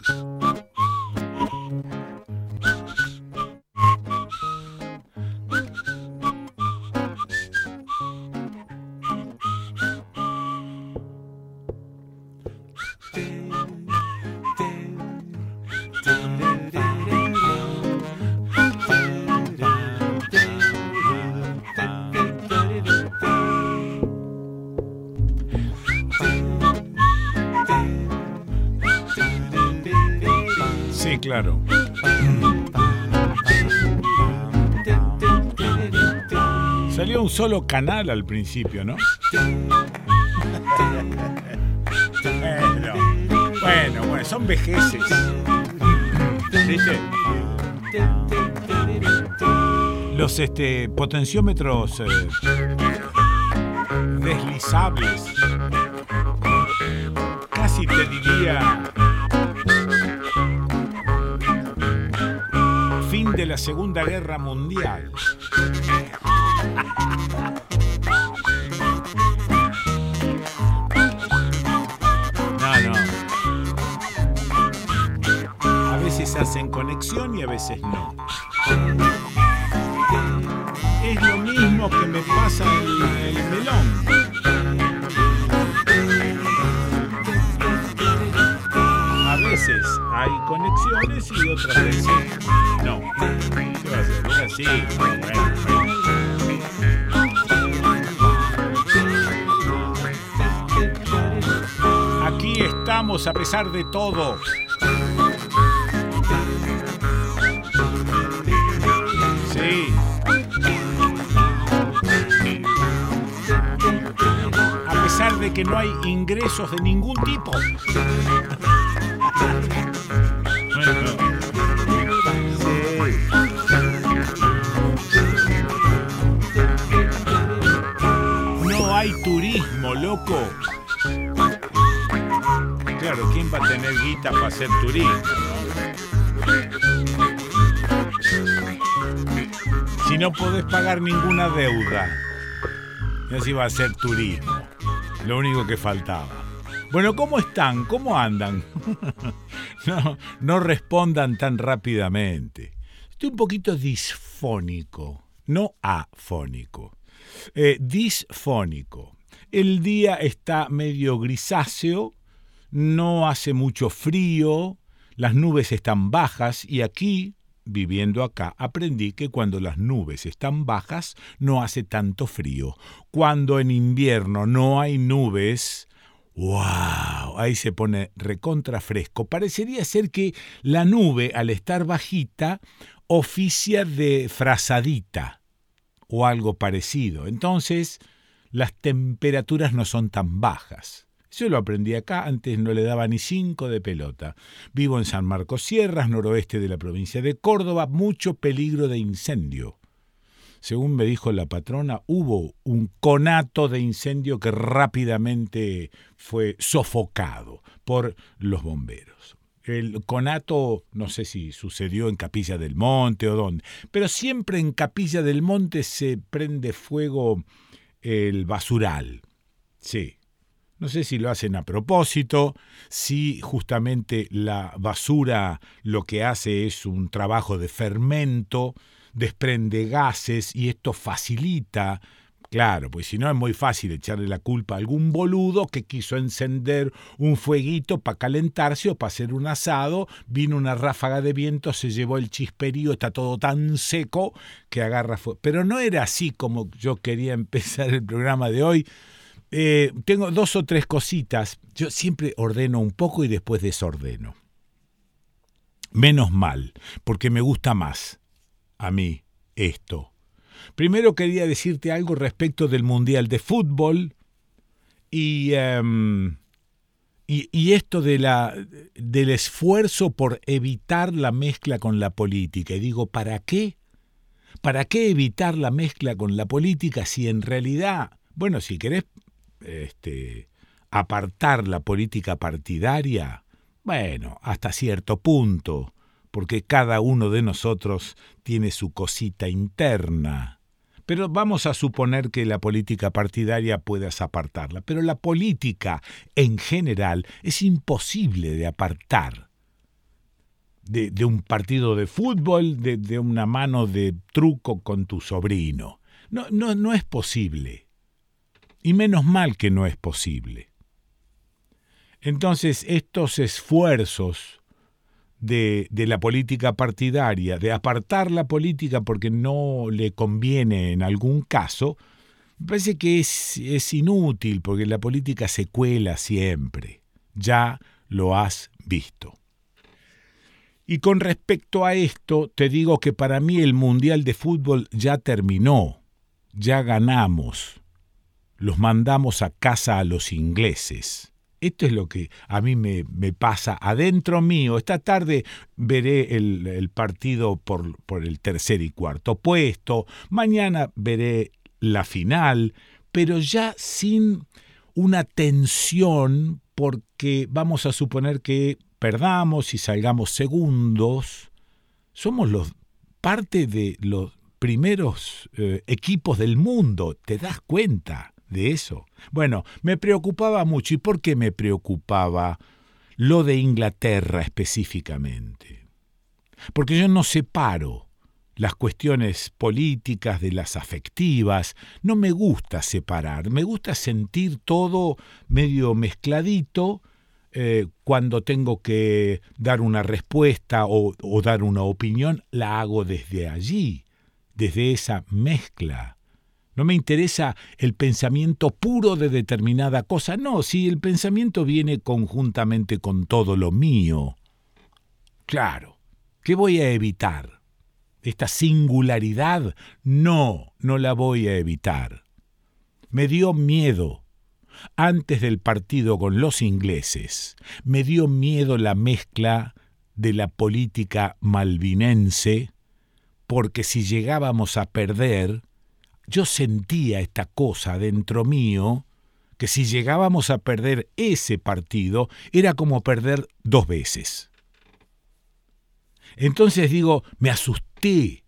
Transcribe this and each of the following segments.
Sí, claro. Salió un solo canal al principio, ¿no? Bueno, son vejeces. ¿Viste? Los potenciómetros deslizables. Casi te diría fin de la Segunda Guerra Mundial. No. A veces hacen conexión y a veces no. Es lo mismo que me pasa en el melón. A veces hay conexiones y otras veces no. ¿Qué va a hacer? Es así. Bueno. Aquí estamos a pesar de todo. Sí. A pesar de que no hay ingresos de ningún tipo. Bueno. Sí. No hay turismo, loco. Claro, ¿quién va a tener guita para hacer turismo, no? Si no podés pagar ninguna deuda, y así va a ser turismo. Lo único que faltaba. Bueno, ¿cómo están? ¿Cómo andan? No respondan tan rápidamente. Estoy un poquito disfónico, no afónico. Disfónico. El día está medio grisáceo, no hace mucho frío, las nubes están bajas y aquí, viviendo acá, aprendí que cuando las nubes están bajas no hace tanto frío. Cuando en invierno no hay nubes, ¡wow! Ahí se pone recontra fresco. Parecería ser que la nube, al estar bajita, oficia de frazadita o algo parecido. Entonces, las temperaturas no son tan bajas. Yo lo aprendí acá, antes no le daba ni 5 de pelota. Vivo en San Marcos Sierras, noroeste de la provincia de Córdoba, mucho peligro de incendio. Según me dijo la patrona, hubo un conato de incendio que rápidamente fue sofocado por los bomberos. El conato, no sé si sucedió en Capilla del Monte o dónde, pero siempre en Capilla del Monte se prende fuego el basural. Sí. No sé si lo hacen a propósito, si justamente la basura lo que hace es un trabajo de fermento, desprende gases y esto facilita, claro, pues si no es muy fácil echarle la culpa a algún boludo que quiso encender un fueguito para calentarse o para hacer un asado, vino una ráfaga de viento, se llevó el chisperío, está todo tan seco que agarra fuego. Pero no era así como yo quería empezar el programa de hoy. Tengo 2 o 3 cositas. Yo siempre ordeno un poco y después desordeno. Menos mal, porque me gusta más a mí esto. Primero quería decirte algo respecto del Mundial de Fútbol y esto del esfuerzo por evitar la mezcla con la política. Y digo, ¿para qué? ¿Para qué evitar la mezcla con la política si en realidad, bueno, si querés apartar la política partidaria, bueno, hasta cierto punto, porque cada uno de nosotros tiene su cosita interna. Pero vamos a suponer que la política partidaria puedas apartarla, pero la política en general es imposible de apartar. de un partido de fútbol, de una mano de truco con tu sobrino. No es posible. Y menos mal que no es posible. Entonces, estos esfuerzos de la política partidaria, de apartar la política porque no le conviene en algún caso, me parece que es inútil porque la política se cuela siempre. Ya lo has visto. Y con respecto a esto, te digo que para mí el Mundial de Fútbol ya terminó, ya ganamos, los mandamos a casa a los ingleses. Esto es lo que a mí me pasa adentro mío. Esta tarde veré el partido por el tercer y cuarto puesto. Mañana veré la final, pero ya sin una tensión porque vamos a suponer que perdamos y salgamos segundos. Somos parte de los primeros equipos del mundo. ¿Te das cuenta de eso? Bueno, me preocupaba mucho. ¿Y por qué me preocupaba lo de Inglaterra específicamente? Porque yo no separo las cuestiones políticas de las afectivas. No me gusta separar, me gusta sentir todo medio mezcladito. Cuando tengo que dar una respuesta o dar una opinión, la hago desde allí, desde esa mezcla. No me interesa el pensamiento puro de determinada cosa. No, si el pensamiento viene conjuntamente con todo lo mío. Claro, ¿qué voy a evitar? Esta singularidad, no la voy a evitar. Me dio miedo, antes del partido con los ingleses, me dio miedo la mezcla de la política malvinense, porque si llegábamos a perder, yo sentía esta cosa dentro mío, que si llegábamos a perder ese partido, era como perder 2 veces. Entonces digo, me asusté,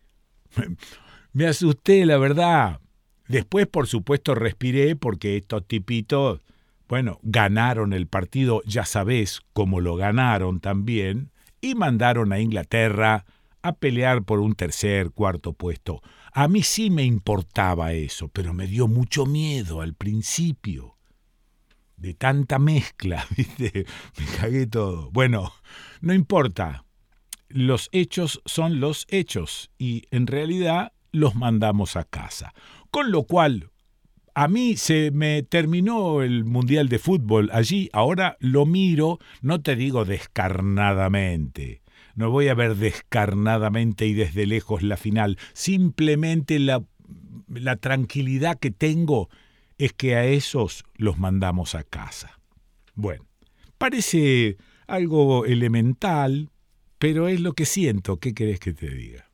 la verdad. Después, por supuesto, respiré porque estos tipitos, ganaron el partido, ya sabés cómo lo ganaron también, y mandaron a Inglaterra a pelear por un tercer, cuarto puesto. A mí sí me importaba eso, pero me dio mucho miedo al principio. De tanta mezcla, ¿viste? Me cagué todo. Bueno, no importa. Los hechos son los hechos y en realidad los mandamos a casa. Con lo cual, a mí se me terminó el Mundial de Fútbol allí. Ahora lo miro, no te digo descarnadamente. No voy a ver descarnadamente y desde lejos la final. Simplemente la tranquilidad que tengo es que a esos los mandamos a casa. Bueno, parece algo elemental, pero es lo que siento. ¿Qué querés que te diga?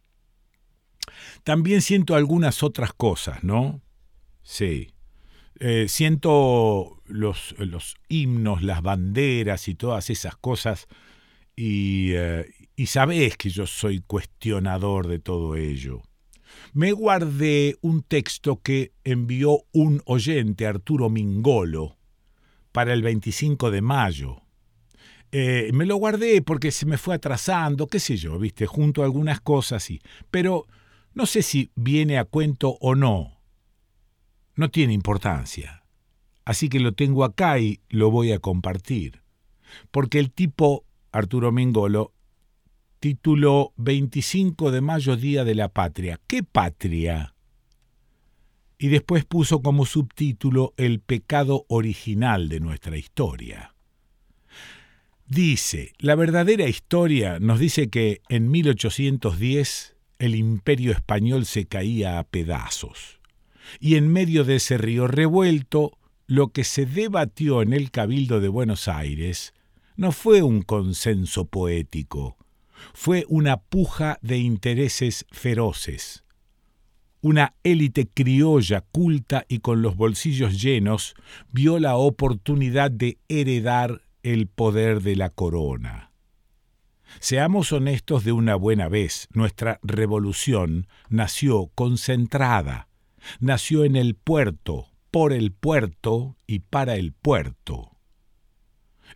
También siento algunas otras cosas, ¿no? Sí. Siento los himnos, las banderas y todas esas cosas. Y sabés que yo soy cuestionador de todo ello. Me guardé un texto que envió un oyente, Arturo Mingolo, para el 25 de mayo. Me lo guardé porque se me fue atrasando, qué sé yo, ¿viste? Junto a algunas cosas, y pero no sé si viene a cuento o no. No tiene importancia. Así que lo tengo acá y lo voy a compartir. Porque el tipo, Arturo Mingolo, tituló 25 de mayo, Día de la Patria. ¿Qué patria? Y después puso como subtítulo el pecado original de nuestra historia. Dice, la verdadera historia nos dice que en 1810 el imperio español se caía a pedazos. Y en medio de ese río revuelto, lo que se debatió en el Cabildo de Buenos Aires no fue un consenso poético, fue una puja de intereses feroces. Una élite criolla, culta y con los bolsillos llenos, vio la oportunidad de heredar el poder de la corona. Seamos honestos de una buena vez, nuestra revolución nació concentrada, nació en el puerto, por el puerto y para el puerto.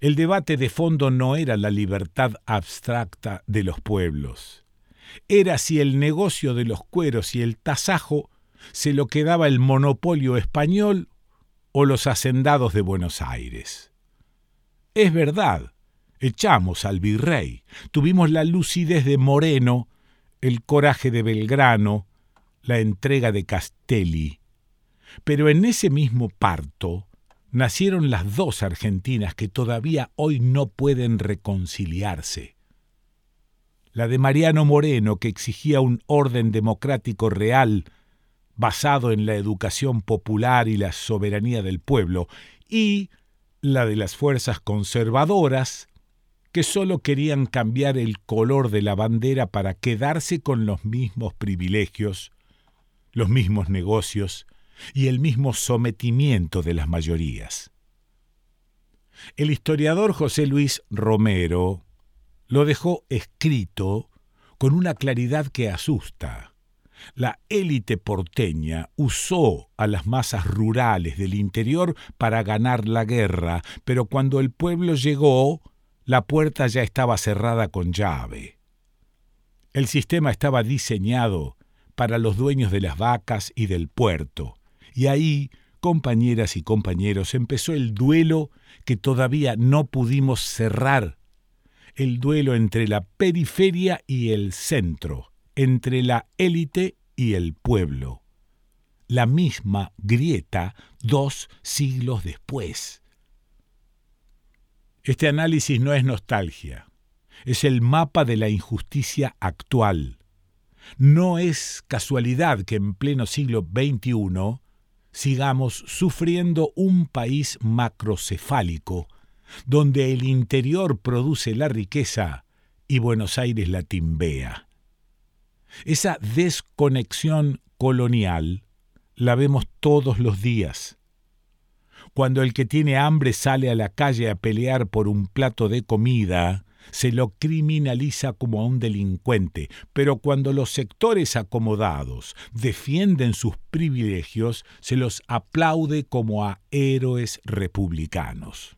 El debate de fondo no era la libertad abstracta de los pueblos. Era si el negocio de los cueros y el tasajo se lo quedaba el monopolio español o los hacendados de Buenos Aires. Es verdad, echamos al virrey, tuvimos la lucidez de Moreno, el coraje de Belgrano, la entrega de Castelli. Pero en ese mismo parto nacieron las dos Argentinas que todavía hoy no pueden reconciliarse. La de Mariano Moreno, que exigía un orden democrático real basado en la educación popular y la soberanía del pueblo, y la de las fuerzas conservadoras, que solo querían cambiar el color de la bandera para quedarse con los mismos privilegios, los mismos negocios y el mismo sometimiento de las mayorías. El historiador José Luis Romero lo dejó escrito con una claridad que asusta. La élite porteña usó a las masas rurales del interior para ganar la guerra, pero cuando el pueblo llegó, la puerta ya estaba cerrada con llave. El sistema estaba diseñado para los dueños de las vacas y del puerto, y ahí, compañeras y compañeros, empezó el duelo que todavía no pudimos cerrar, el duelo entre la periferia y el centro, entre la élite y el pueblo. La misma grieta 2 siglos después. Este análisis no es nostalgia, es el mapa de la injusticia actual. No es casualidad que en pleno siglo XXI sigamos sufriendo un país macrocefálico, donde el interior produce la riqueza y Buenos Aires la timbea. Esa desconexión colonial la vemos todos los días. Cuando el que tiene hambre sale a la calle a pelear por un plato de comida, se lo criminaliza como a un delincuente, pero cuando los sectores acomodados defienden sus privilegios, se los aplaude como a héroes republicanos.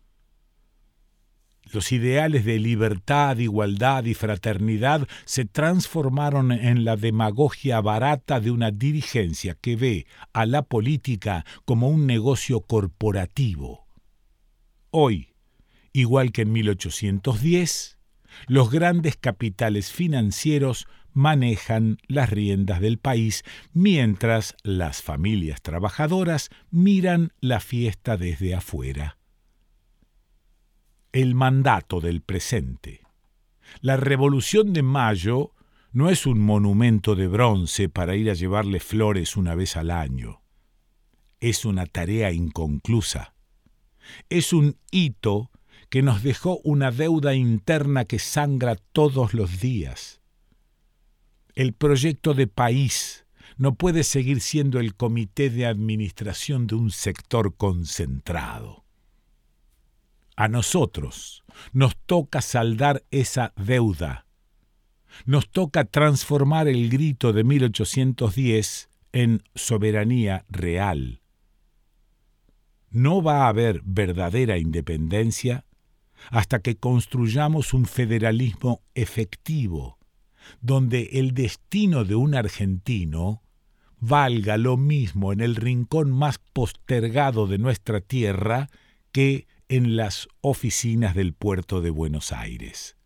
Los ideales de libertad, igualdad y fraternidad se transformaron en la demagogia barata de una dirigencia que ve a la política como un negocio corporativo. Hoy, igual que en 1810, los grandes capitales financieros manejan las riendas del país, mientras las familias trabajadoras miran la fiesta desde afuera. El mandato del presente. La Revolución de Mayo no es un monumento de bronce para ir a llevarle flores una vez al año. Es una tarea inconclusa. Es un hito que nos dejó una deuda interna que sangra todos los días. El proyecto de país no puede seguir siendo el comité de administración de un sector concentrado. A nosotros nos toca saldar esa deuda. Nos toca transformar el grito de 1810 en soberanía real. No va a haber verdadera independencia hasta que construyamos un federalismo efectivo, donde el destino de un argentino valga lo mismo en el rincón más postergado de nuestra tierra que en las oficinas del puerto de Buenos Aires.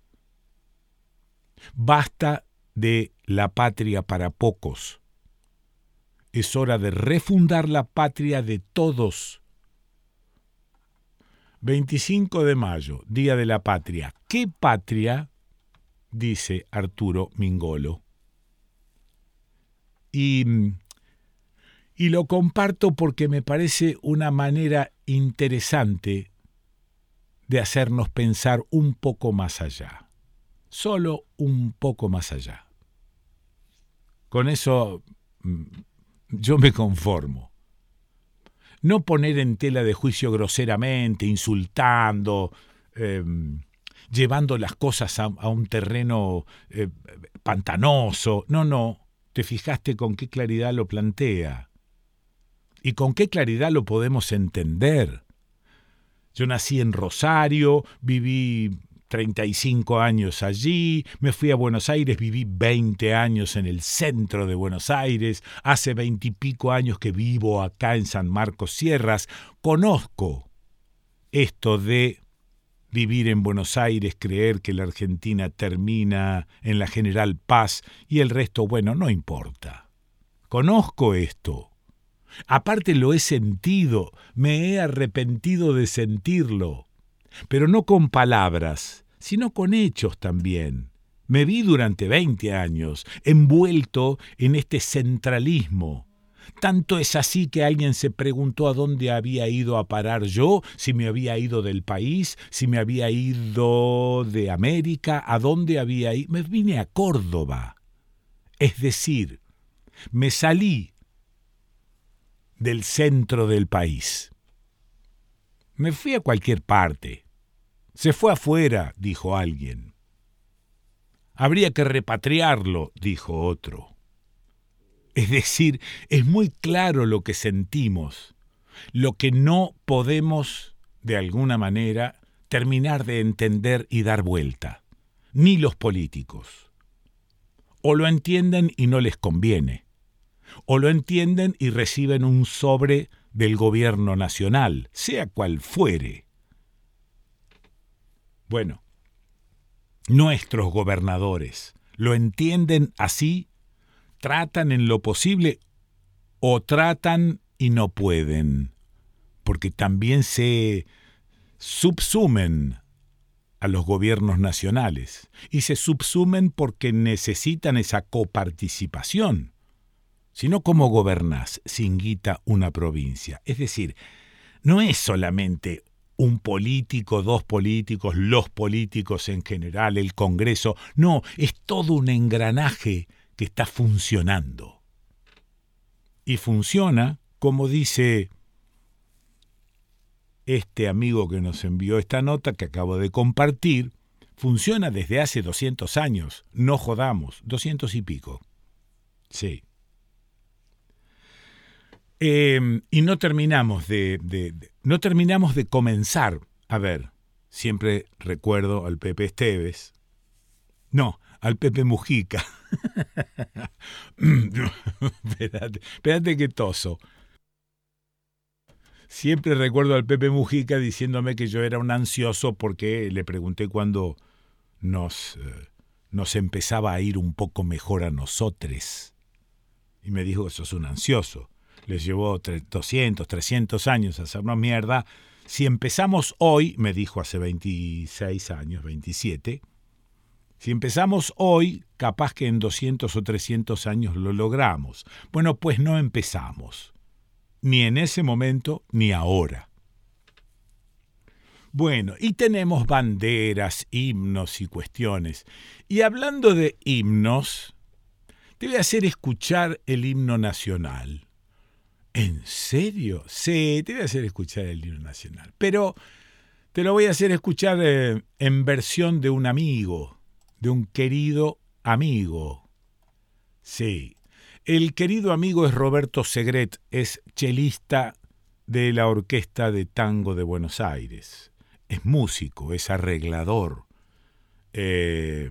Basta de la patria para pocos. Es hora de refundar la patria de todos. 25 de mayo, Día de la Patria. ¿Qué patria? Dice Arturo Mingolo. Y lo comparto porque me parece una manera interesante de hacernos pensar un poco más allá. Solo un poco más allá. Con eso yo me conformo. No poner en tela de juicio groseramente, insultando, llevando las cosas a un terreno pantanoso. No. ¿Te fijaste con qué claridad lo plantea? ¿Y con qué claridad lo podemos entender? Yo nací en Rosario, viví 35 años allí, me fui a Buenos Aires, viví 20 años en el centro de Buenos Aires, hace 20 y pico años que vivo acá en San Marcos Sierras, conozco esto de vivir en Buenos Aires, creer que la Argentina termina en la General Paz y el resto, bueno, no importa. Conozco esto. Aparte lo he sentido, me he arrepentido de sentirlo, pero no con palabras, sino con hechos también. Me vi durante 20 años envuelto en este centralismo. Tanto es así que alguien se preguntó a dónde había ido a parar yo, si me había ido del país, si me había ido de América, a dónde había ido. Me vine a Córdoba. Es decir, me salí del centro del país. Me fui a cualquier parte. Se fue afuera, dijo alguien. Habría que repatriarlo, dijo otro. Es decir, es muy claro lo que sentimos, lo que no podemos, de alguna manera, terminar de entender y dar vuelta, ni los políticos. O lo entienden y no les conviene, o lo entienden y reciben un sobre del gobierno nacional, sea cual fuere. Bueno, nuestros gobernadores lo entienden así, tratan en lo posible o tratan y no pueden, porque también se subsumen a los gobiernos nacionales y se subsumen porque necesitan esa coparticipación. Si no, ¿cómo gobernás sin guita una provincia? Es decir, no es solamente un político, dos políticos, los políticos en general, el Congreso. No, es todo un engranaje que está funcionando. Y funciona, como dice este amigo que nos envió esta nota que acabo de compartir, funciona desde hace 200 años. No jodamos, 200 y pico. Sí. Y no terminamos de comenzar. A ver, siempre recuerdo al Pepe Esteves. No, al Pepe Mujica. Espérate que toso. Siempre recuerdo al Pepe Mujica diciéndome que yo era un ansioso porque le pregunté cuándo nos empezaba a ir un poco mejor a nosotros. Y me dijo, sos un ansioso. Les llevó 200, 300 años hacernos mierda. Si empezamos hoy, me dijo hace 26 años, 27, si empezamos hoy, capaz que en 200 o 300 años lo logramos. Bueno, pues no empezamos. Ni en ese momento, ni ahora. Bueno, y tenemos banderas, himnos y cuestiones. Y hablando de himnos, te voy a hacer escuchar el himno nacional. ¿En serio? Sí, te voy a hacer escuchar el himno nacional. Pero te lo voy a hacer escuchar en versión de un amigo, de un querido amigo. Sí, el querido amigo es Roberto Segret, es chelista de la Orquesta de Tango de Buenos Aires. Es músico, es arreglador, es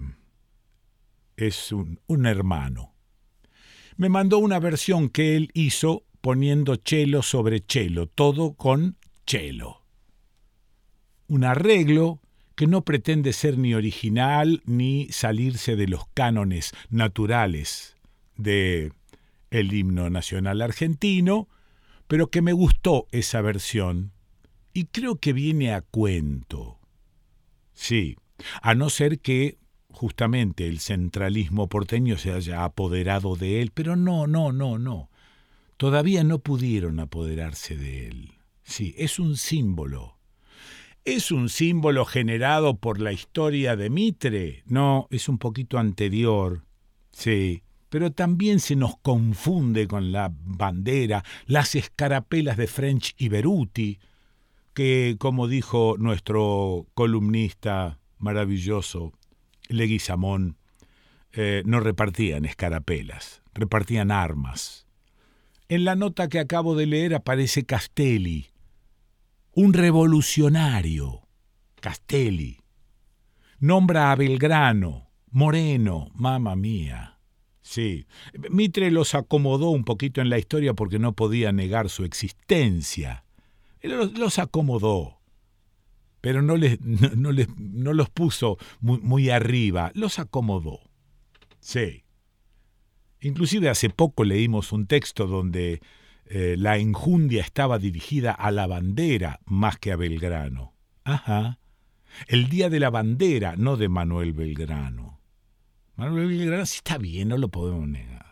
un hermano. Me mandó una versión que él hizo poniendo cello sobre cello, todo con cello. Un arreglo que no pretende ser ni original ni salirse de los cánones naturales del himno nacional argentino, pero que me gustó esa versión y creo que viene a cuento. Sí, a no ser que justamente el centralismo porteño se haya apoderado de él, pero no. Todavía no pudieron apoderarse de él. Sí, es un símbolo. ¿Es un símbolo generado por la historia de Mitre? No, es un poquito anterior. Sí, pero también se nos confunde con la bandera, las escarapelas de French y Beruti, que, como dijo nuestro columnista maravilloso, Leguizamón, no repartían escarapelas, repartían armas. En la nota que acabo de leer aparece Castelli. Un revolucionario, Castelli. Nombra a Belgrano, Moreno, mamma mía. Sí, Mitre los acomodó un poquito en la historia porque no podía negar su existencia. Los acomodó, pero no los puso muy arriba, los acomodó. Sí. Inclusive hace poco leímos un texto donde la enjundia estaba dirigida a la bandera más que a Belgrano. Ajá. El día de la bandera, no de Manuel Belgrano. Manuel Belgrano sí está bien, no lo podemos negar.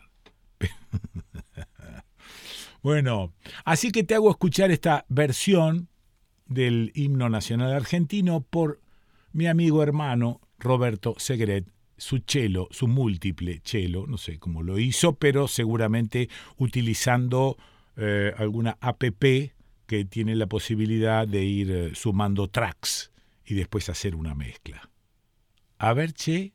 Bueno, así que te hago escuchar esta versión del himno nacional argentino por mi amigo hermano Roberto Segret, su cello, su múltiple cello, no sé cómo lo hizo, pero seguramente utilizando alguna app que tiene la posibilidad de ir sumando tracks y después hacer una mezcla. A ver, che.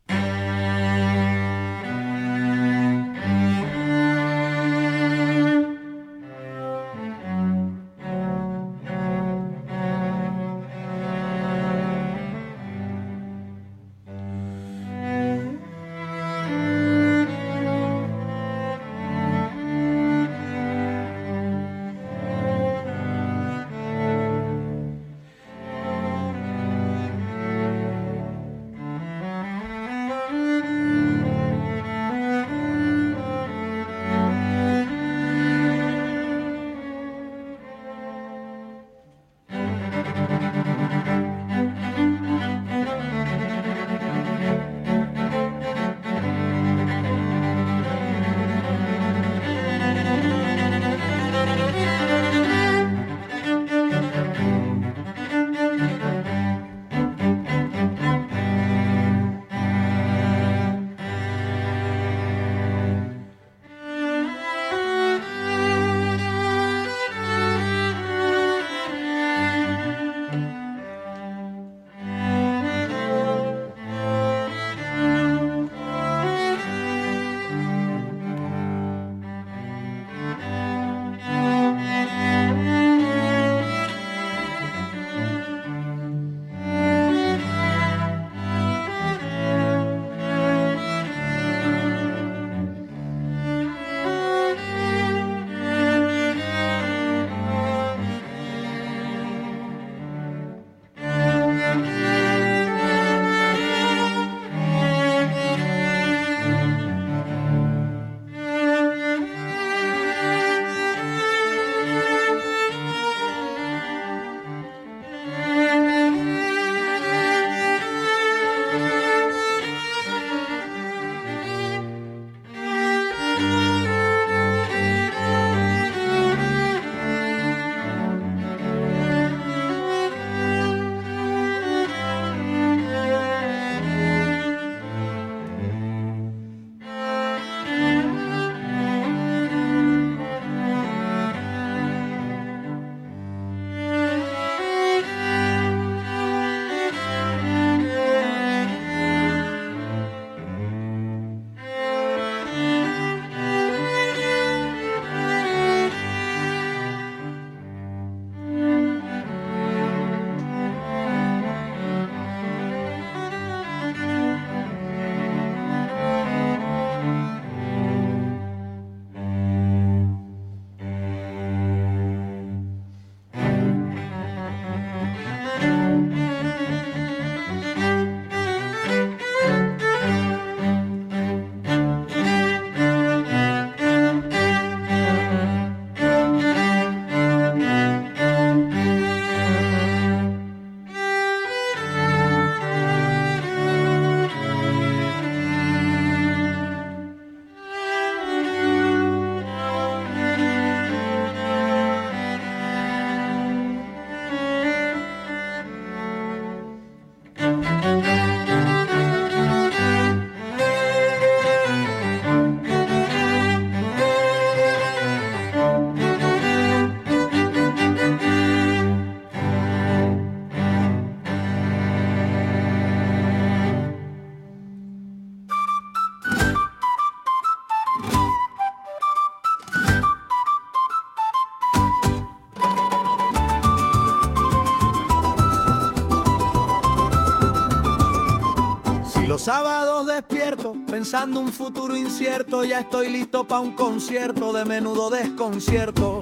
Los sábados despierto, pensando un futuro incierto. Ya estoy listo pa' un concierto de Menudo Desconcierto.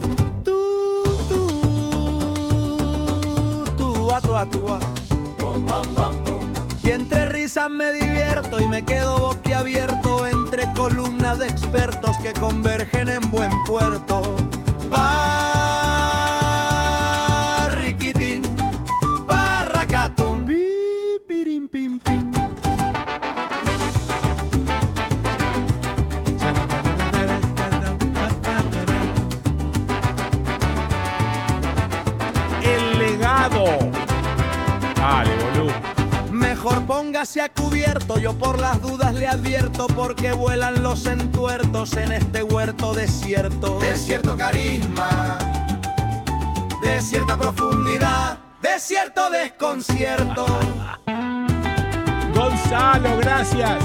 Tú. Y entre risas me divierto y me quedo boquiabierto entre columnas de expertos que convergen en buen puerto. Barriquitín, barracatum, pipirim, pim, pim. El legado. Dale, boludo. Mejor póngase a cubierto, yo por las dudas le advierto, porque vuelan los entuertos en este huerto desierto. De cierto carisma, de cierta profundidad, de cierto desconcierto. Gonzalo, gracias.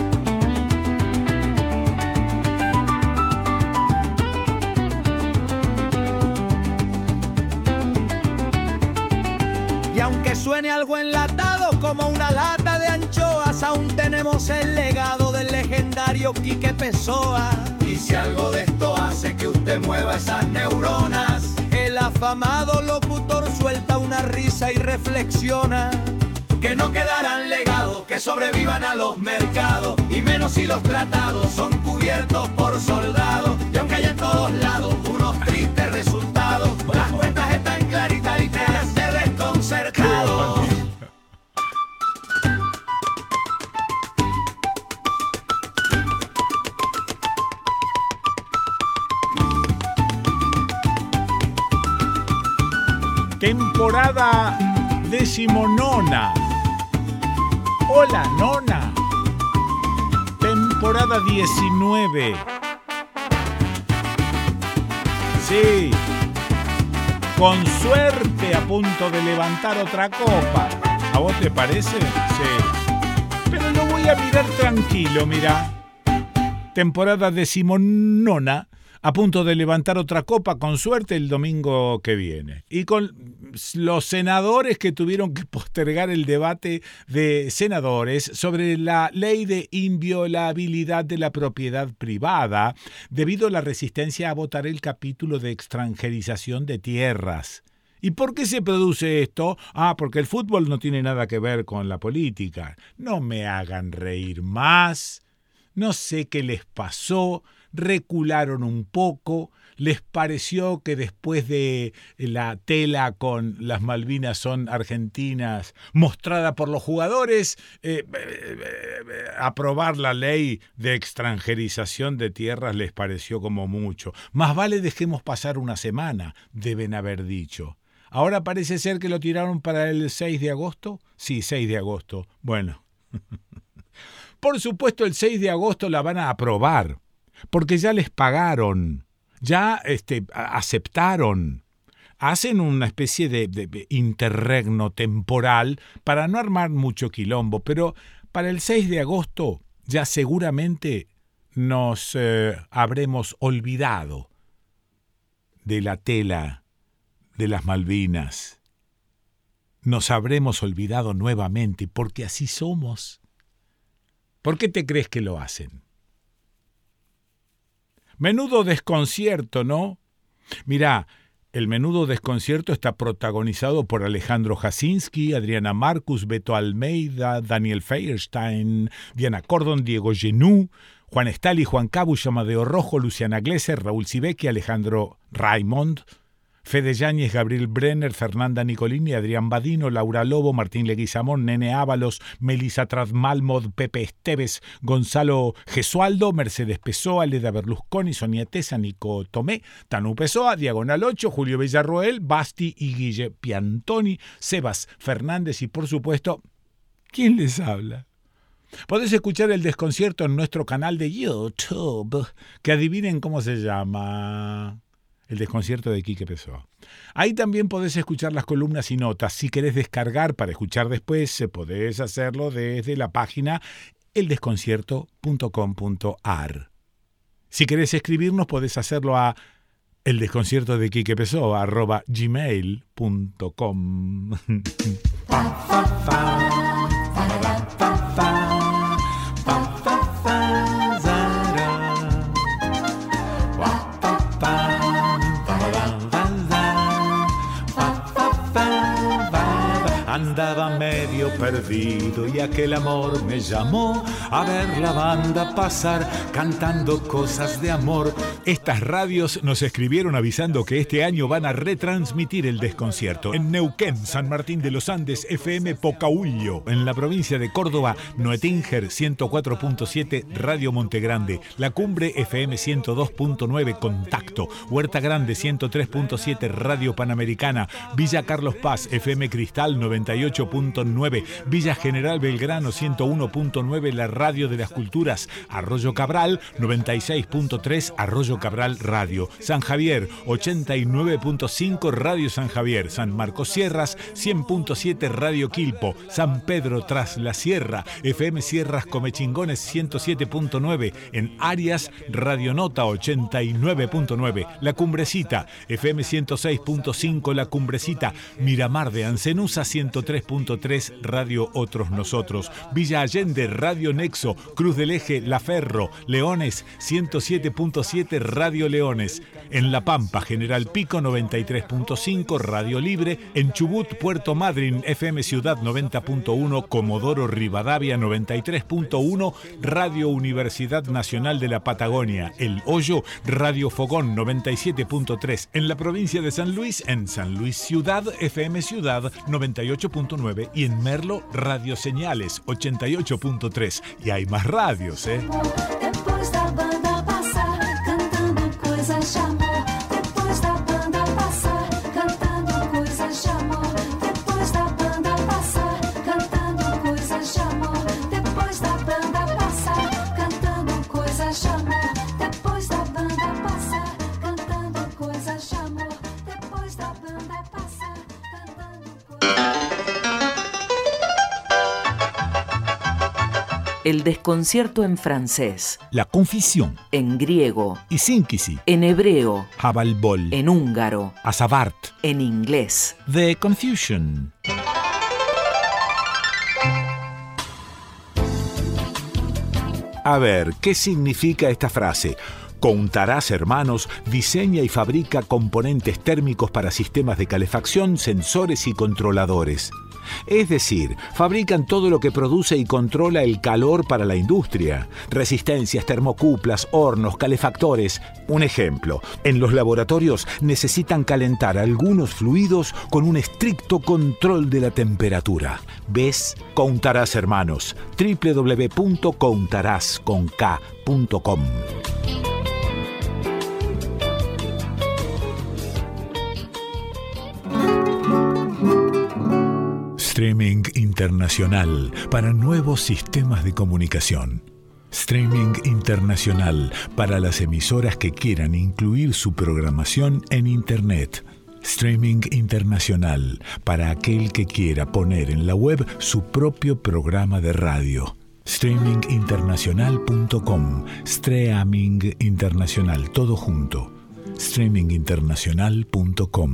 Y aunque suene algo enlatado como una lata de anchoas, aún tenemos el legado del legendario Quique Pessoa. Y si algo de esto hace que usted mueva esas neuronas, el afamado locutor suelta una risa y reflexiona que no quedarán legados que sobrevivan a los mercados, y menos si los tratados son cubiertos por soldados. Y aunque haya en todos lados unos tristes resultados, las cuentas están claritas y te hace desconcertado. Temporada 19. Hola, nona. Temporada 19. Sí. Con suerte a punto de levantar otra copa. ¿A vos te parece? Sí. Pero lo voy a mirar tranquilo, mira. Temporada 19. A punto de levantar otra copa, con suerte el domingo que viene. Y con los senadores que tuvieron que postergar el debate de senadores sobre la ley de inviolabilidad de la propiedad privada debido a la resistencia a votar el capítulo de extranjerización de tierras. ¿Y por qué se produce esto? Porque el fútbol no tiene nada que ver con la política. No me hagan reír más. No sé qué les pasó. Recularon un poco, les pareció que después de la tela con las Malvinas son argentinas mostrada por los jugadores, aprobar la ley de extranjerización de tierras les pareció como mucho. Más vale dejemos pasar una semana, deben haber dicho. Ahora parece ser que lo tiraron para el 6 de agosto. Sí, 6 de agosto. Bueno, por supuesto el 6 de agosto la van a aprobar. Porque ya les pagaron, ya aceptaron, hacen una especie de interregno temporal para no armar mucho quilombo, pero para el 6 de agosto ya seguramente nos habremos olvidado de la tela de las Malvinas. Nos habremos olvidado nuevamente, porque así somos. ¿Por qué te crees que lo hacen? Menudo desconcierto, ¿no? Mirá, el Menudo Desconcierto está protagonizado por Alejandro Jasinski, Adriana Marcus, Beto Almeida, Daniel Feierstein, Diana Cordon, Diego Genú, Juan Estali, Juan Cabus, Amadeo Rojo, Luciana Glesser, Raúl Sibecki, Alejandro Raimond, Fede Yáñez, Gabriel Brenner, Fernanda Nicolini, Adrián Badino, Laura Lobo, Martín Leguizamón, Nene Ábalos, Melissa Trasmalmod, Pepe Esteves, Gonzalo Gesualdo, Mercedes Pessoa, Leda Berlusconi, Sonia Tesa, Nico Tomé, Tanu Pessoa, Diagonal 8, Julio Villarroel, Basti y Guille Piantoni, Sebas Fernández y, por supuesto, ¿quién les habla? Podés escuchar el desconcierto en nuestro canal de YouTube, que adivinen cómo se llama... El desconcierto de Quique Pessoa. Ahí también podés escuchar las columnas y notas. Si querés descargar para escuchar después, podés hacerlo desde la página eldesconcierto.com.ar. Si querés escribirnos, podés hacerlo a eldesconciertodekikepessoa@gmail.com. perdido y aquel amor me llamó a ver la banda pasar cantando cosas de amor. Estas radios nos escribieron avisando que este año van a retransmitir el desconcierto. En Neuquén, San Martín de los Andes, FM Pocahuillo. En la provincia de Córdoba, Noetinger 104.7, Radio Montegrande. La Cumbre, FM 102.9, Contacto. Huerta Grande 103.7, Radio Panamericana. Villa Carlos Paz, FM Cristal 98.9. Villa General Belgrano 101.9, la Radio de las Culturas. Arroyo Cabral 96.3, Arroyo Cabral Radio. San Javier 89.5, Radio San Javier. San Marcos Sierras 100.7, Radio Quilpo. San Pedro Tras la Sierra, FM Sierras Comechingones 107.9. En Arias, Radio Nota 89.9. La Cumbrecita, FM 106.5, La Cumbrecita. Miramar de Ancenusa 103.3, Radio Otros Nosotros. Villa Allende, Radio Nexo. Cruz del Eje, La Ferro. Leones 107.7, Radio Leones. En La Pampa, General Pico 93.5, Radio Libre. En Chubut, Puerto Madryn, FM Ciudad 90.1, Comodoro Rivadavia 93.1, Radio Universidad Nacional de la Patagonia. El Hoyo, Radio Fogón 97.3. En la provincia de San Luis, en San Luis Ciudad, FM Ciudad 98.9 y en Merlo, Radio Señales 88.3. Y hay más radios, ¿eh? Depois da banda passar, cantando coisas de amor. Depois da banda passar, cantando coisas de amor. Depois da banda passar, cantando coisas de amor. Depois da banda passar, cantando coisas de amor. Depois da banda passar, cantando coisas de amor. Depois da banda passar, cantando coisas. El desconcierto en francés, La Confusión, en griego, y Sínkisi, en hebreo, Habalbol, en húngaro, Asabart, en inglés. The Confusion. A ver, ¿qué significa esta frase? Countarás Hermanos diseña y fabrica componentes térmicos para sistemas de calefacción, sensores y controladores. Es decir, fabrican todo lo que produce y controla el calor para la industria. Resistencias, termocuplas, hornos, calefactores. Un ejemplo, en los laboratorios necesitan calentar algunos fluidos con un estricto control de la temperatura. ¿Ves? Countarás Hermanos. www.countarás.com. Streaming internacional para nuevos sistemas de comunicación. Streaming internacional para las emisoras que quieran incluir su programación en Internet. Streaming internacional para aquel que quiera poner en la web su propio programa de radio. Streaminginternacional.com. Streaming internacional, todo junto. Streaminginternacional.com.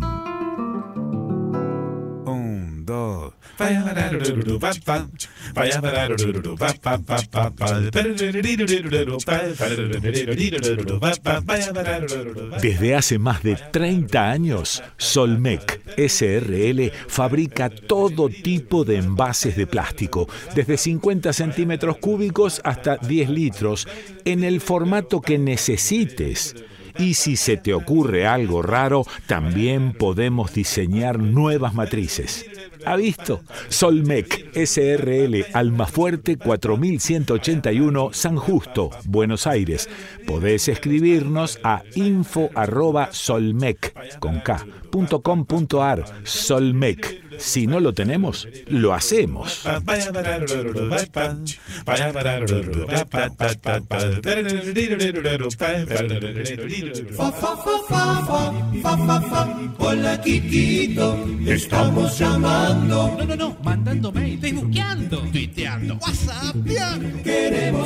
Desde hace más de 30 años, Solmec SRL fabrica todo tipo de envases de plástico, desde 50 centímetros cúbicos hasta 10 litros, en el formato que necesites. Y si se te ocurre algo raro, también podemos diseñar nuevas matrices. ¿Ha visto? Solmec SRL, Almafuerte 4181, San Justo, Buenos Aires. Podés escribirnos a info@solmec.com.ar. Solmec. Si no lo tenemos, lo hacemos. Hola, Kikito, estamos llamando. No, mandando mail, facebookeando, tuiteando, whatsappeando. Queremos jugar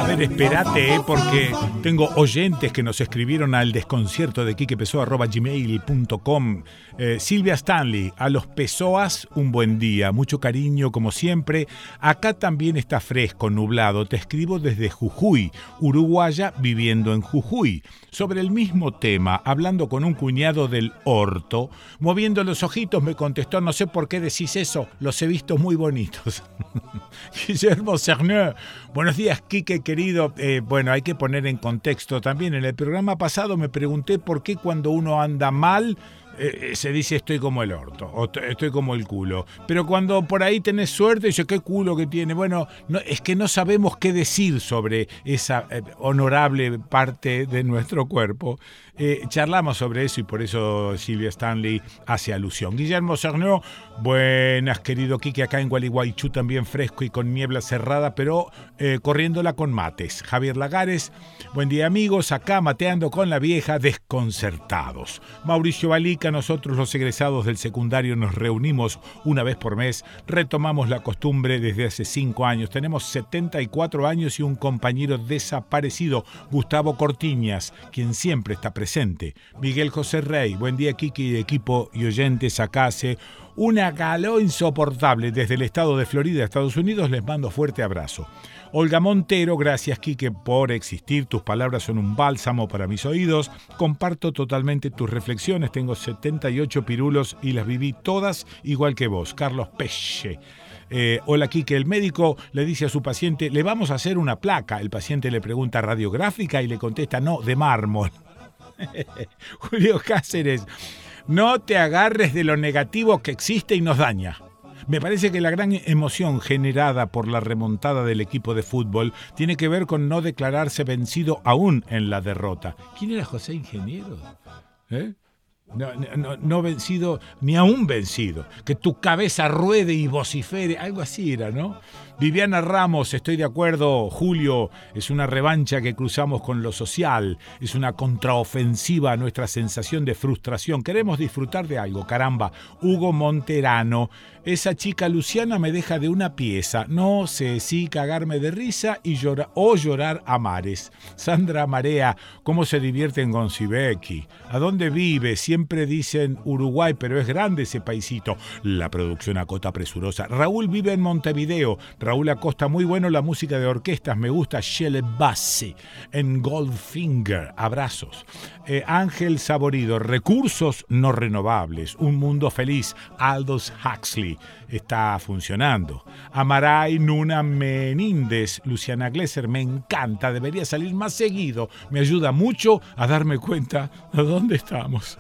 A ver, espérate, porque tengo oyentes que nos escribieron al desconcierto de quiquepessoa@gmail.com. Silvia Stanley, a los Pessoas, un buen día, mucho cariño como siempre. Acá también está fresco, nublado. Te escribo desde Jujuy, uruguaya viviendo en Jujuy. Sobre el mismo tema, hablando con un cuñado del orto, moviendo los ojitos me contestó, no sé por qué decís eso, los he visto muy bonitos. Guillermo Cerneux, buenos días, Quique querido. Bueno, hay que poner en contexto también. En el programa pasado me pregunté por qué cuando uno anda mal se dice estoy como el orto o estoy como el culo, pero cuando por ahí tenés suerte dice qué culo que tiene. Bueno, no, es que no sabemos qué decir sobre esa honorable parte de nuestro cuerpo. Charlamos sobre eso y por eso Silvia Stanley hace alusión. Guillermo Cerneux, buenas querido Quique, acá en Gualeguaychú también fresco y con niebla cerrada, pero corriéndola con mates. Javier Lagares, buen día amigos, acá mateando con la vieja, desconcertados. Mauricio Balica, nosotros los egresados del secundario nos reunimos una vez por mes, retomamos la costumbre desde hace 5 años, tenemos 74 años y un compañero desaparecido, Gustavo Cortiñas, quien siempre está presente. Miguel José Rey, buen día Kiki, equipo y oyentes, acá hace una calor insoportable desde el estado de Florida, Estados Unidos, les mando fuerte abrazo. Olga Montero, gracias Quique por existir, tus palabras son un bálsamo para mis oídos, comparto totalmente tus reflexiones, tengo 78 pirulos y las viví todas igual que vos. Carlos Peche. Hola Quique, el médico le dice a su paciente, le vamos a hacer una placa, el paciente le pregunta radiográfica y le contesta no, de mármol. Julio Cáceres, no te agarres de lo negativo que existe y nos daña. Me parece que la gran emoción generada por la remontada del equipo de fútbol tiene que ver con no declararse vencido aún en la derrota. ¿Quién era José Ingeniero? No vencido, ni aún vencido. Que tu cabeza ruede y vocifere, algo así era, ¿no? Viviana Ramos, estoy de acuerdo, Julio, es una revancha que cruzamos con lo social, es una contraofensiva a nuestra sensación de frustración. Queremos disfrutar de algo, caramba. Hugo Monterano, esa chica Luciana me deja de una pieza, no sé si cagarme de risa y llorar a mares. Sandra Marea, ¿cómo se divierten con Sibeki? ¿A dónde vive? Siempre dicen Uruguay, pero es grande ese paisito. La producción acota presurosa. Raúl vive en Montevideo. Raúl Acosta, muy bueno la música de orquestas, me gusta Shelley Bassey en Goldfinger, abrazos. Ángel Saborido, recursos no renovables, un mundo feliz, Aldous Huxley, está funcionando. Amaray Nuna Meníndez, Luciana Glesser, me encanta, debería salir más seguido, me ayuda mucho a darme cuenta de dónde estamos.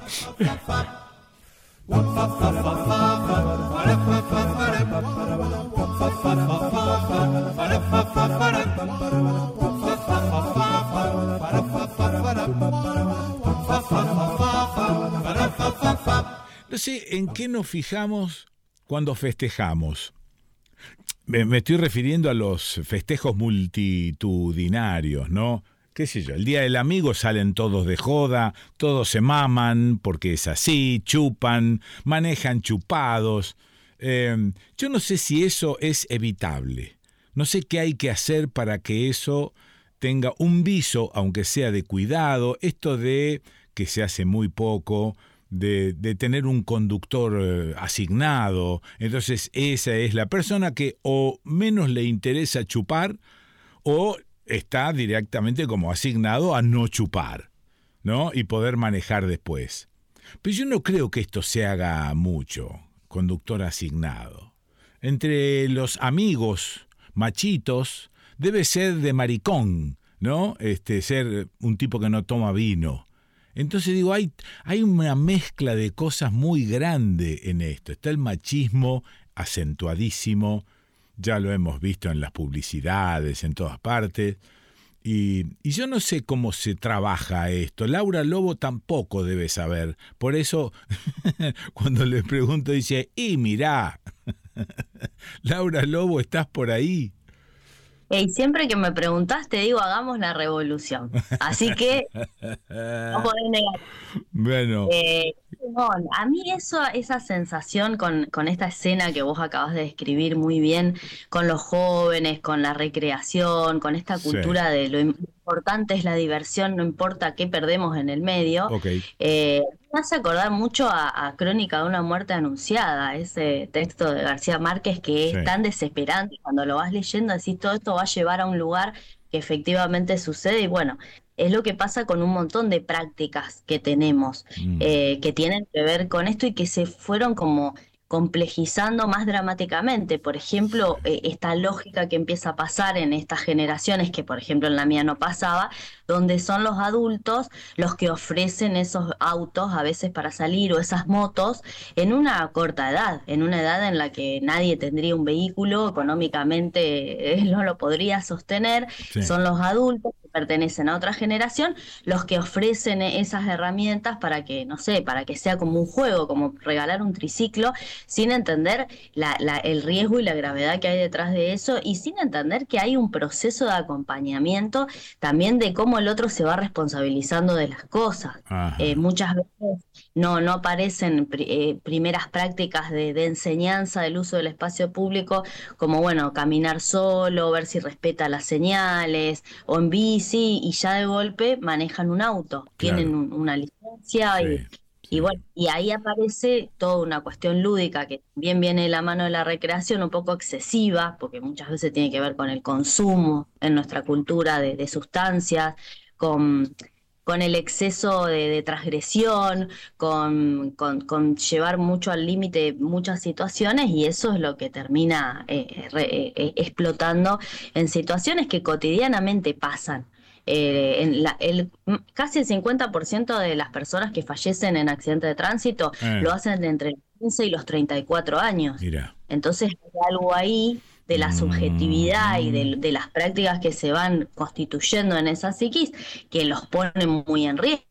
No sé en qué nos fijamos cuando festejamos. Me estoy refiriendo a los festejos multitudinarios, ¿no? Qué sé yo, el día del amigo salen todos de joda, todos se maman porque es así, chupan, manejan chupados. Yo no sé si eso es evitable. No sé qué hay que hacer para que eso tenga un viso, aunque sea de cuidado. Esto de que se hace muy poco, de tener un conductor asignado. Entonces esa es la persona que o menos le interesa chupar o está directamente como asignado a no chupar, ¿no? Y poder manejar después. Pero yo no creo que esto se haga mucho, conductor asignado. Entre los amigos machitos debe ser de maricón, ¿no? Ser un tipo que no toma vino. Entonces digo, hay una mezcla de cosas muy grande en esto. Está el machismo acentuadísimo, ya lo hemos visto en las publicidades, en todas partes. Y yo no sé cómo se trabaja esto. Laura Lobo tampoco debe saber. Por eso, cuando le pregunto, dice, mirá, Laura Lobo, ¿estás por ahí? Y siempre que me preguntás te digo, hagamos la revolución. Así que no podés negar. Bueno, Simón, a mí esa sensación con esta escena que vos acabas de describir muy bien, con los jóvenes, con la recreación, con esta sí, cultura de lo importante es la diversión, no importa qué perdemos en el medio, ok, me hace acordar mucho a Crónica de una muerte anunciada, ese texto de García Márquez que sí, es tan desesperante, cuando lo vas leyendo decís todo esto va a llevar a un lugar que efectivamente sucede y bueno. Es lo que pasa con un montón de prácticas que tenemos, que tienen que ver con esto y que se fueron como complejizando más dramáticamente. Por ejemplo, esta lógica que empieza a pasar en estas generaciones, que por ejemplo en la mía no pasaba, donde son los adultos los que ofrecen esos autos a veces para salir o esas motos en una corta edad, en una edad en la que nadie tendría un vehículo, económicamente no lo podría sostener, sí, son los adultos que pertenecen a otra generación los que ofrecen esas herramientas para que, no sé, para que sea como un juego, como regalar un triciclo, sin entender el riesgo y la gravedad que hay detrás de eso y sin entender que hay un proceso de acompañamiento también de cómo el otro se va responsabilizando de las cosas. ajá, Muchas veces no aparecen primeras prácticas de enseñanza del uso del espacio público, como bueno, caminar solo, ver si respeta las señales, o en bici, y ya de golpe manejan un auto, tienen claro, una licencia sí, y sí, bueno, y ahí aparece toda una cuestión lúdica que también viene de la mano de la recreación, un poco excesiva, porque muchas veces tiene que ver con el consumo en nuestra cultura de sustancias, con, con el exceso de transgresión, con llevar mucho al límite muchas situaciones, y eso es lo que termina explotando en situaciones que cotidianamente pasan. Casi el 50% de las personas que fallecen en accidentes de tránsito lo eh, hacen de entre los 15 y los 34 años. mira, Entonces hay algo ahí de la subjetividad y mm, de las prácticas que se van constituyendo en esa psiquis que los ponen muy en riesgo.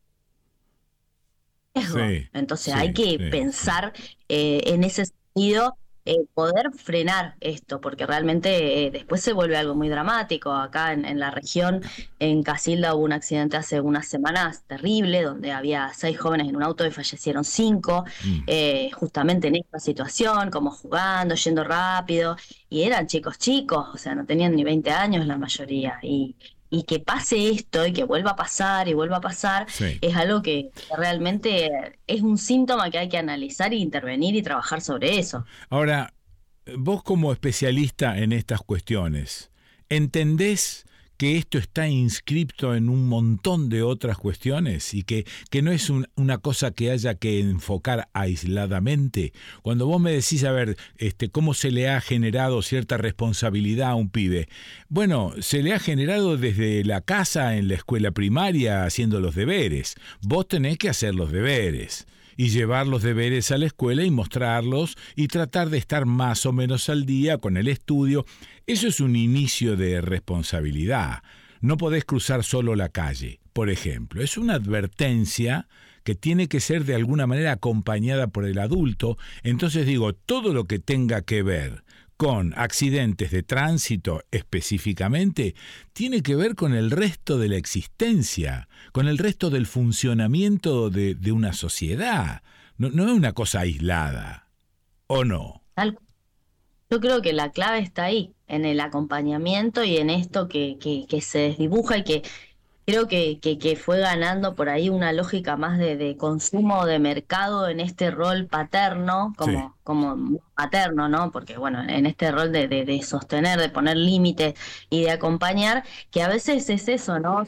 sí, Entonces hay sí, que sí, sí, pensar en ese sentido, poder frenar esto, porque realmente después se vuelve algo muy dramático. Acá en la región, en Casilda, hubo un accidente hace unas semanas terrible, donde había 6 jóvenes en un auto y fallecieron 5, mm, justamente en esta situación, como jugando, yendo rápido, y eran chicos chicos, o sea, no tenían ni 20 años la mayoría, y que pase esto y que vuelva a pasar y vuelva a pasar, sí. es algo que realmente es un síntoma que hay que analizar e intervenir y trabajar sobre eso. Ahora, vos como especialista en estas cuestiones, ¿entendés que esto está inscripto en un montón de otras cuestiones y que no es una cosa que haya que enfocar aisladamente? Cuando vos me decís, a ver, cómo se le ha generado cierta responsabilidad a un pibe, bueno, se le ha generado desde la casa, en la escuela primaria, haciendo los deberes. Vos tenés que hacer los deberes y llevar los deberes a la escuela y mostrarlos y tratar de estar más o menos al día con el estudio. Eso es un inicio de responsabilidad. No podés cruzar solo la calle, por ejemplo. Es una advertencia que tiene que ser de alguna manera acompañada por el adulto. Entonces digo, todo lo que tenga que ver con accidentes de tránsito específicamente, tiene que ver con el resto de la existencia, con el resto del funcionamiento de una sociedad. No es una cosa aislada, ¿o no? Tal- Yo creo que la clave está ahí, en el acompañamiento y en esto que se desdibuja y que creo que fue ganando por ahí una lógica más de consumo de mercado en este rol paterno, Sí, como paterno, ¿no? Porque bueno, en este rol de sostener, de poner límites y de acompañar, que a veces es eso, ¿no?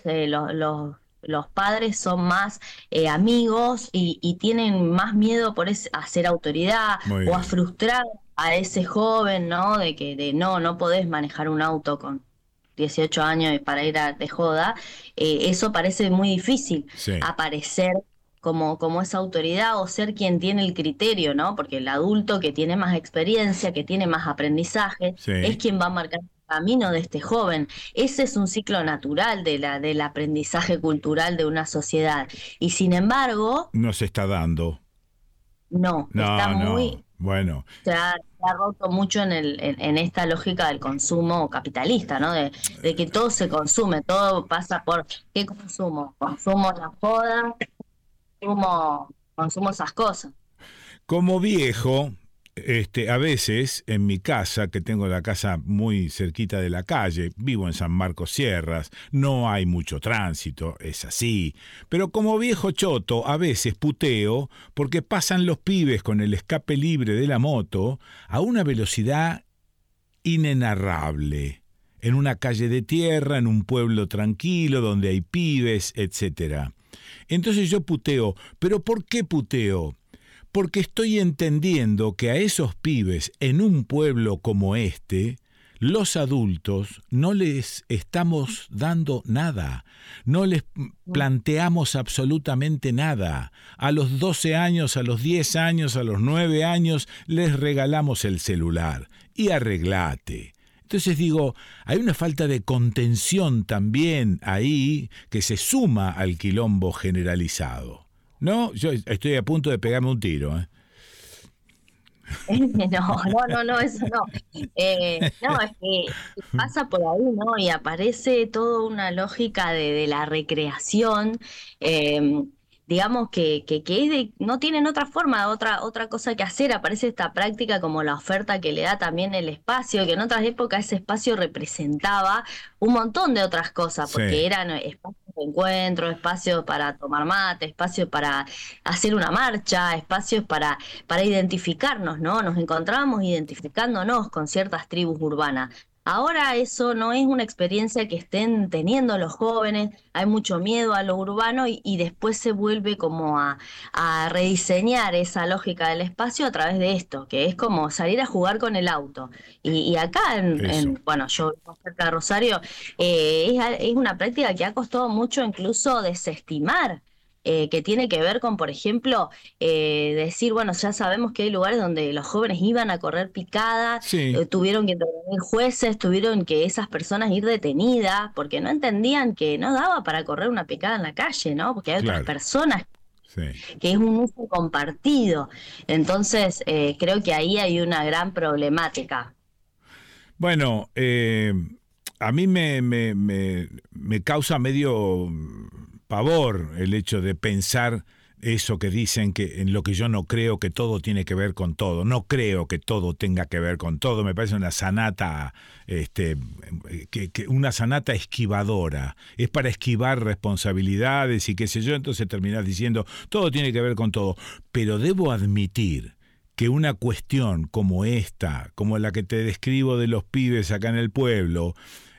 Los padres son más amigos y tienen más miedo a ser autoridad muy o a bien. frustrar a ese joven, ¿no? De no podés manejar un auto con 18 años y para ir de joda, eso parece muy difícil, Sí, aparecer como esa autoridad o ser quien tiene el criterio, ¿no? Porque el adulto que tiene más experiencia, que tiene más aprendizaje, es sí, quien va a marcar el camino de este joven. Ese es un ciclo natural del aprendizaje cultural de una sociedad. Y sin embargo, no se está dando. no, está No, no. Bueno, Se ha roto mucho en esta lógica del consumo capitalista, ¿no? De que todo se consume, todo pasa por ¿qué consumo? Consumo la joda, consumo esas cosas. como viejo, a veces en mi casa, que tengo la casa muy cerquita de la calle, vivo en San Marcos Sierras, no hay mucho tránsito, es así, pero como viejo choto a veces puteo porque pasan los pibes con el escape libre de la moto a una velocidad inenarrable, en una calle de tierra, en un pueblo tranquilo donde hay pibes, etc. Entonces yo puteo, pero ¿por qué puteo? Porque estoy entendiendo que a esos pibes en un pueblo como este, los adultos no les estamos dando nada, no les planteamos absolutamente nada. A los 12 años, a los 10 años, a los 9 años, les regalamos el celular y arreglate. Entonces digo, hay una falta de contención también ahí que se suma al quilombo generalizado. No, yo estoy a punto de pegarme un tiro. No, eso no. No, es que pasa por ahí, ¿no? Y aparece toda una lógica de la recreación, digamos que es no tienen otra forma, otra cosa que hacer. Aparece esta práctica como la oferta que le da también el espacio, que en otras épocas ese espacio representaba un montón de otras cosas, porque Sí. eran espacios de encuentro, espacios para tomar mate, espacios para hacer una marcha, espacios para identificarnos, ¿no? Nos encontrábamos identificándonos con ciertas tribus urbanas. Ahora eso no es una experiencia que estén teniendo los jóvenes, hay mucho miedo a lo urbano y después se vuelve como a rediseñar esa lógica del espacio a través de esto, que es como salir a jugar con el auto. Y acá, Eso. bueno, yo vivo cerca de Rosario, es una práctica que ha costado mucho incluso desestimar. Que tiene que ver con, por ejemplo, decir, bueno, ya sabemos que hay lugares donde los jóvenes iban a correr picada, Sí, tuvieron que intervenir jueces, tuvieron que esas personas ir detenidas, porque no entendían que no daba para correr una picada en la calle, ¿no? Porque hay otras claro, personas, sí. que es un uso compartido. Entonces, creo que ahí hay una gran problemática. Bueno, a mí me causa medio pavor el hecho de pensar eso que dicen, que en lo que yo no creo, que todo tiene que ver con todo. No creo que todo tenga que ver con todo. Me parece una sanata, una sanata esquivadora. Es para esquivar responsabilidades y qué sé yo. Entonces terminás diciendo todo tiene que ver con todo. Pero debo admitir que una cuestión como esta, como la que te describo de los pibes acá en el pueblo,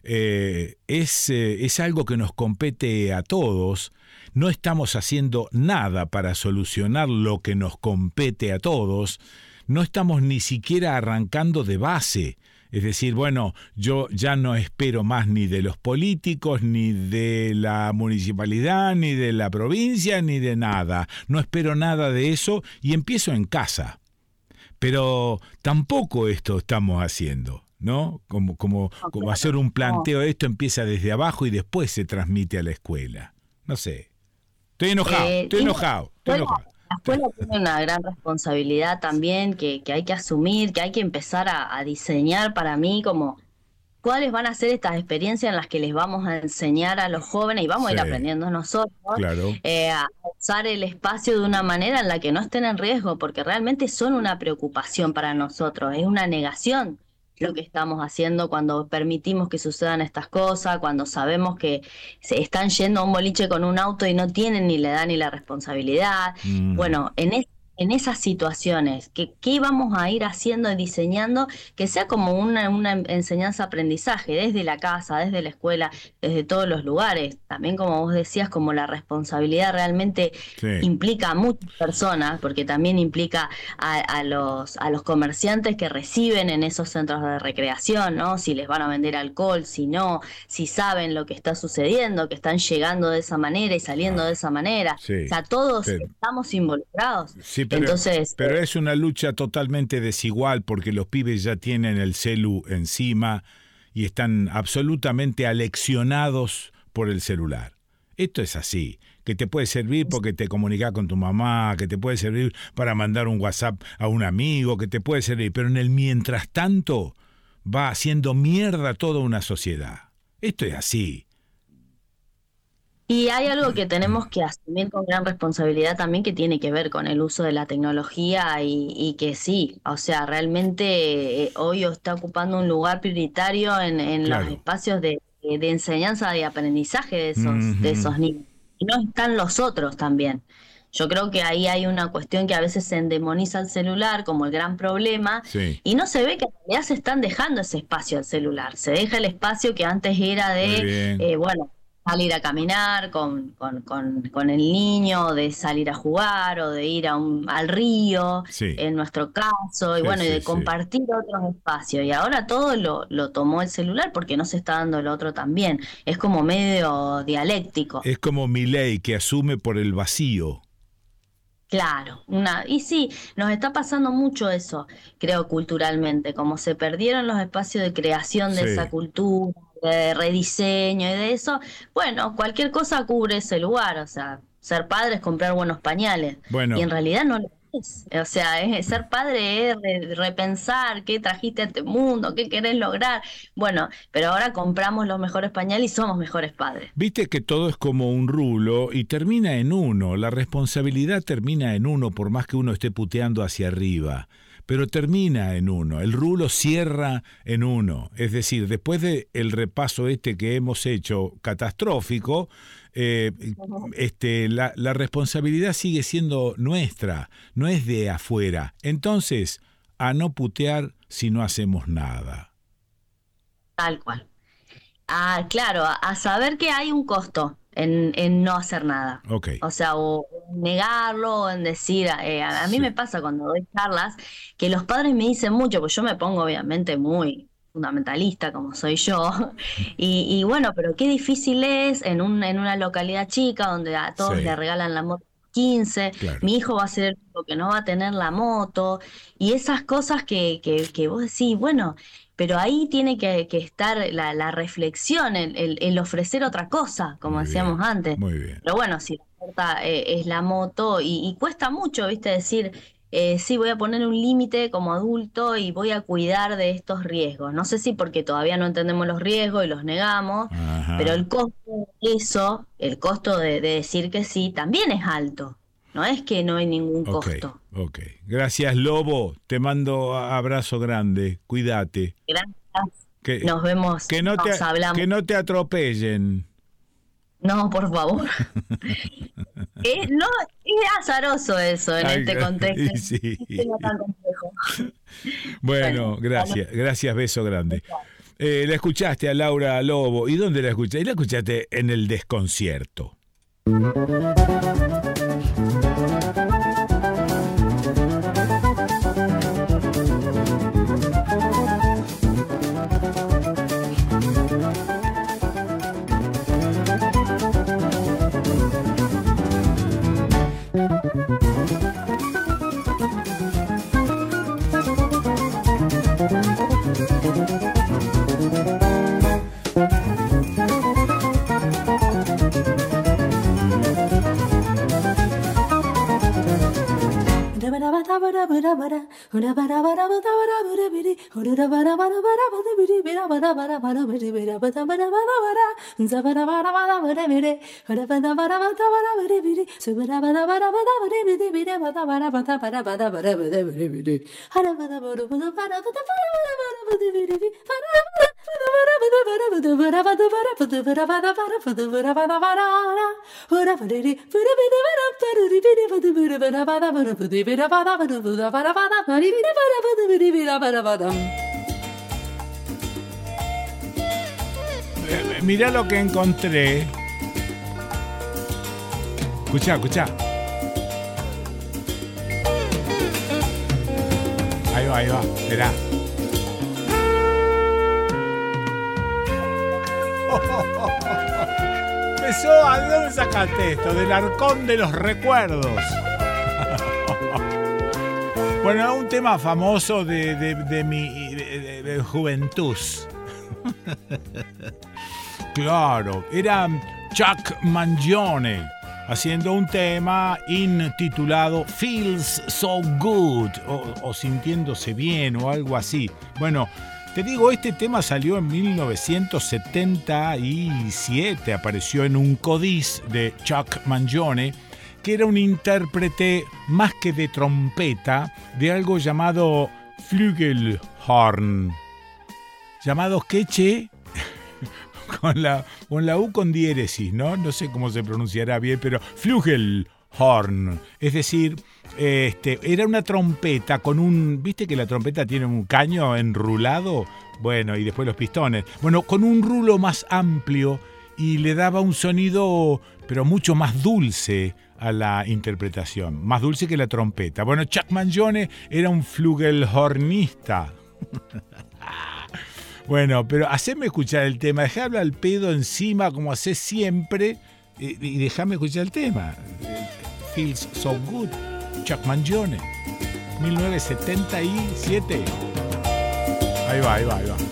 es algo que nos compete a todos. No estamos haciendo nada para solucionar lo que nos compete a todos. No estamos ni siquiera arrancando de base. Es decir, bueno, yo ya no espero más ni de los políticos, ni de la municipalidad, ni de la provincia, ni de nada. No espero nada de eso y empiezo en casa. Pero tampoco esto estamos haciendo, ¿no? Como hacer un planteo, esto empieza desde abajo y después se transmite a la escuela. No sé. Estoy enojado, estoy enojado, estoy enojado. La escuela tiene una gran responsabilidad también que hay que asumir, que hay que empezar a diseñar para mí como cuáles van a ser estas experiencias en las que les vamos a enseñar a los jóvenes y vamos a ir Sí, aprendiendo nosotros, claro. a usar el espacio de una manera en la que no estén en riesgo, porque realmente son una preocupación para nosotros, es una negación lo que estamos haciendo cuando permitimos que sucedan estas cosas, cuando sabemos que se están yendo a un boliche con un auto y no tienen ni la edad ni la responsabilidad. Bueno, en esas situaciones, ¿qué vamos a ir haciendo y diseñando que sea como una enseñanza-aprendizaje desde la casa, desde la escuela, desde todos los lugares? También, como vos decías, como la responsabilidad realmente Sí, implica a muchas personas, porque también implica a los comerciantes que reciben en esos centros de recreación, ¿no? Si les van a vender alcohol, si no, si saben lo que está sucediendo, que están llegando de esa manera y saliendo de esa manera. sí. O sea, todos Pero- estamos involucrados. Sí, pero, Entonces, pero es una lucha totalmente desigual porque los pibes ya tienen el celu encima y están absolutamente aleccionados por el celular. Esto es así, que te puede servir porque te comunicas con tu mamá, que te puede servir para mandar un WhatsApp a un amigo, que te puede servir, pero en el mientras tanto va haciendo mierda toda una sociedad. Esto es así. Y hay algo que tenemos que asumir con gran responsabilidad también que tiene que ver con el uso de la tecnología y que sí, o sea, realmente hoy está ocupando un lugar prioritario en los espacios de enseñanza y aprendizaje de esos niños. Y no están los otros también. Yo creo que ahí hay una cuestión que a veces se endemoniza el celular como el gran problema y no se ve que en realidad se están dejando ese espacio al celular. Se deja el espacio que antes era de, salir a caminar con el niño, de salir a jugar o de ir al río, en nuestro caso, y y de compartir otros espacios. Y ahora todo lo tomó el celular porque no se está dando el otro también. Es como medio dialéctico. Es como Milei que asume por el vacío. Claro, y sí, nos está pasando mucho eso, creo, culturalmente, como se perdieron los espacios de creación de esa cultura, de rediseño y de eso, bueno, cualquier cosa cubre ese lugar, o sea, ser padre es comprar buenos pañales, y en realidad no lo es, o sea, ser padre es repensar qué trajiste a este mundo, qué querés lograr, bueno, pero ahora compramos los mejores pañales y somos mejores padres. Viste que todo es como un rulo y termina en uno, la responsabilidad termina en uno por más que uno esté puteando hacia arriba. Pero termina en uno, el rulo cierra en uno. Es decir, después del repaso que hemos hecho catastrófico, la responsabilidad sigue siendo nuestra, no es de afuera. Entonces, a no putear si no hacemos nada. Tal cual. Claro, a saber que hay un costo en no hacer nada. O sea, o negarlo, o en decir, a mí me pasa cuando doy charlas, que los padres me dicen mucho, pues yo me pongo obviamente muy fundamentalista como soy yo, y bueno, pero qué difícil es en una localidad chica donde a todos le regalan la moto 15, mi hijo va a ser el único que no va a tener la moto, y esas cosas que vos decís, bueno, pero ahí tiene que estar la reflexión, el ofrecer otra cosa, como decíamos antes. Muy bien. Pero bueno, si la oferta es la moto, y cuesta mucho, ¿viste? Decir, sí, voy a poner un límite como adulto y voy a cuidar de estos riesgos. No sé si porque todavía no entendemos los riesgos y los negamos, pero el costo de eso, el costo de decir que sí, también es alto. No es que no hay ningún costo. Gracias, Lobo. Te mando abrazo grande. Cuídate. Gracias. Nos vemos. Hablamos. Que no te atropellen. No, por favor. No, es azaroso eso en este contexto. Sí. No tan complejo. Bueno, gracias, beso grande. La escuchaste a Laura Lobo. ¿Y dónde la escuchaste? La escuchaste en El Desconcierto. Mirá lo que encontré. Escuchá. Ahí va, mirá. ¿De dónde sacaste esto? Del Arcón de los Recuerdos. Bueno, un tema famoso de mi juventud. Claro, era Chuck Mangione, haciendo un tema intitulado Feels So Good, o sintiéndose bien, o algo así. Bueno, te digo, este tema salió en 1977, apareció en un codiz de Chuck Mangione, que era un intérprete más que de trompeta de algo llamado Flügelhorn. ¿Llamados qué, che? con la U con diéresis, ¿no? No sé cómo se pronunciará bien, pero Flügelhorn. Es decir, era una trompeta con un... ¿Viste que la trompeta tiene un caño enrulado? Bueno, y después los pistones. Bueno, con un rulo más amplio y le daba un sonido, pero mucho más dulce a la interpretación. Más dulce que la trompeta. Bueno, Chuck Mangione era un flugelhornista. Bueno, pero haceme escuchar el tema. Dejame al pedo encima como haces siempre y déjame escuchar el tema. Feels So Good. Chuck Mangione. 1977. Ahí va.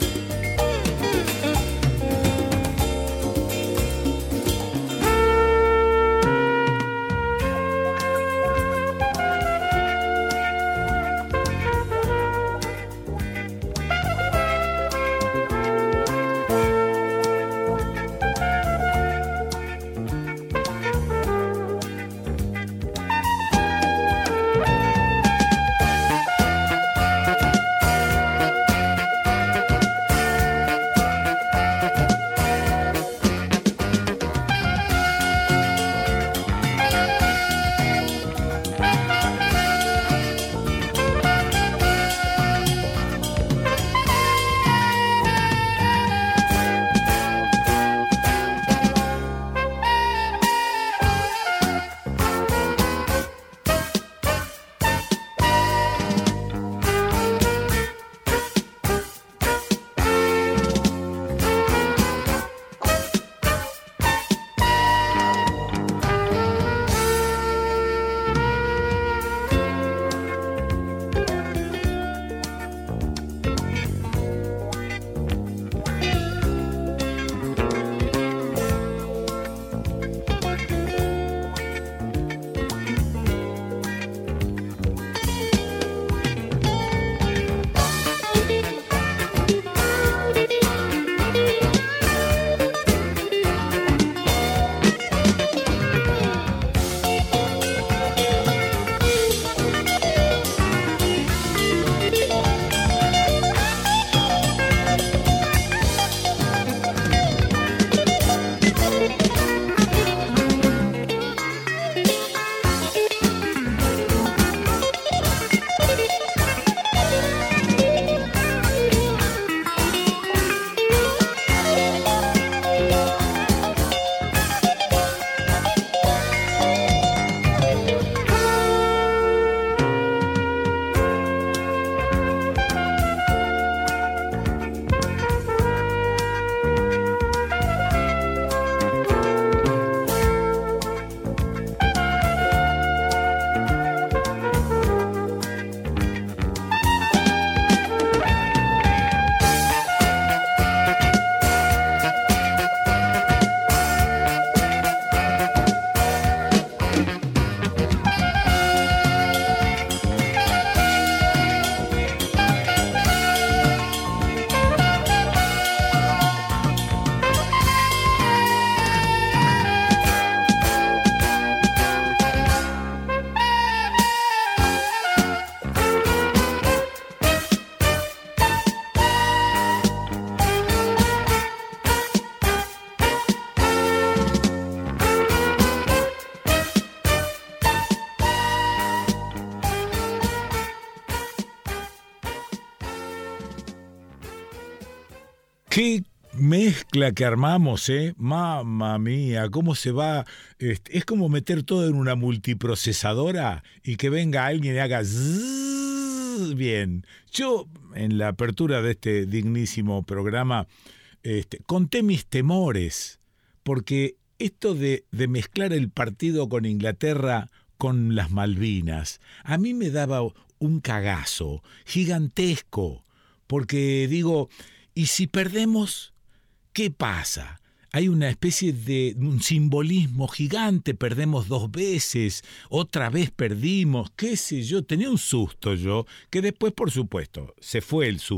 Qué mezcla que armamos, ¿eh? Mamma mía, cómo se va. Es como meter todo en una multiprocesadora y que venga alguien y haga zzzz. Bien. Yo, en la apertura de este dignísimo programa, conté mis temores, porque esto de mezclar el partido con Inglaterra con las Malvinas, a mí me daba un cagazo gigantesco, porque digo, ¿y si perdemos? ¿Qué pasa? hay una especie de un simbolismo gigante, perdemos 2 veces, otra vez perdimos, qué sé yo, tenía un susto yo, que después, por supuesto, se fue el susto.